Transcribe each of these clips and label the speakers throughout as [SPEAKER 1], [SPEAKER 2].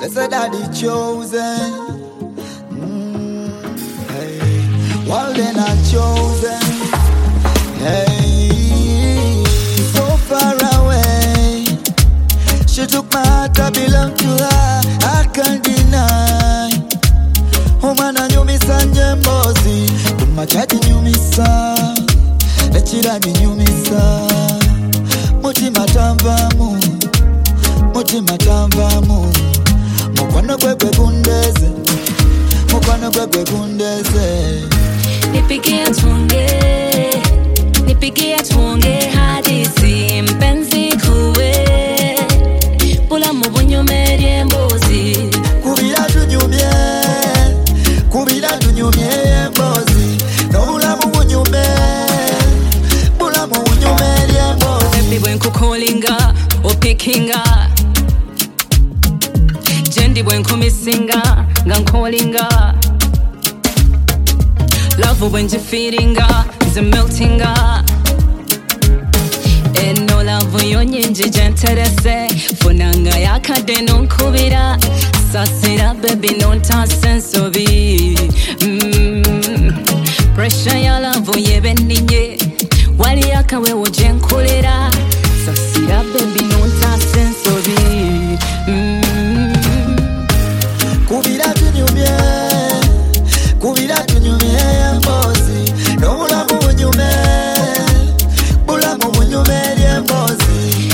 [SPEAKER 1] Blessed are the chosen. Hey, while they're not chosen. Hey, so far away. She took my heart, I belong to her. I can't deny. Woman, I knew me sanje mbozi. Kumachaji knew me sa. Echirani knew me sa. Mutima tamvamu. Mutima tamvamu. Mukwano kwekwe kundeze. Mukwano kwekwe kundeze.
[SPEAKER 2] Nipigia tuonge hadithi mpenzi kuwe. Pula mubunyumerie mbozi.
[SPEAKER 1] Kubila tunyumye mbozi. Nobula mubunyume. Pula mubunyumerie mbozi.
[SPEAKER 2] Baby when kukolinga opikinga. Jendi when kumisinga ngankolinga. Love when you feeling is a melting and no love yonyinji genterese funanga yakade nonkubira sasira baby nonta sense of pressure ya love yebeninye wali yakawe wojenkolera sasira baby nonta sense of
[SPEAKER 1] Kubila tunyumye mbozi. Nobula mubunyume. Bula mubunyumerie mbozi.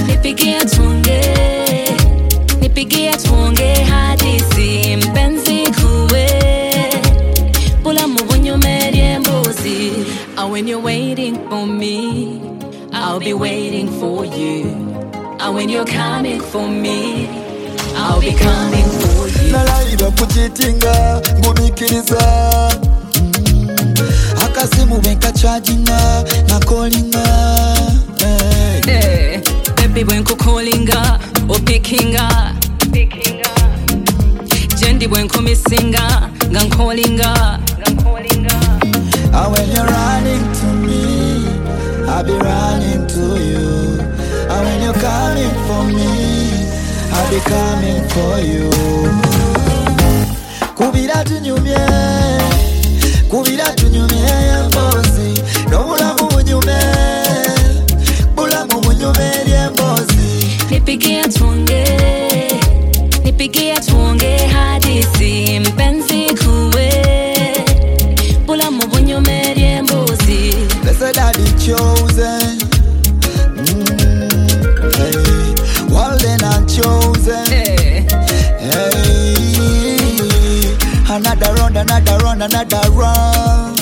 [SPEAKER 2] Nipigia tuonge hadithi mpenzi kuwe. Bula mubunyumerie mbozi. And when you're waiting for me, I'll be waiting for you. And when you're coming for me, I'll be coming for you.
[SPEAKER 1] Nalaira kuchitinga ngumikiriza. Akasimu benka charginga na callinga.
[SPEAKER 2] Hey, baby when kukolinga opikinga. Jendi when kumisinga ngankolinga.
[SPEAKER 1] And when you're running to me, I'll be running to you. And when you're coming for me, I'll be coming for you. Kubila tunyumye mbozi. Nobula mubunyume. Bula mubunyumerie mbozi.
[SPEAKER 2] Nipigia tuonge hadithi mpenzi kuwe. Bula mubunyumerie mbozi.
[SPEAKER 1] Blessed are the chosen. Hey, while they're not chosen.
[SPEAKER 2] Hey.
[SPEAKER 1] Hey, another round.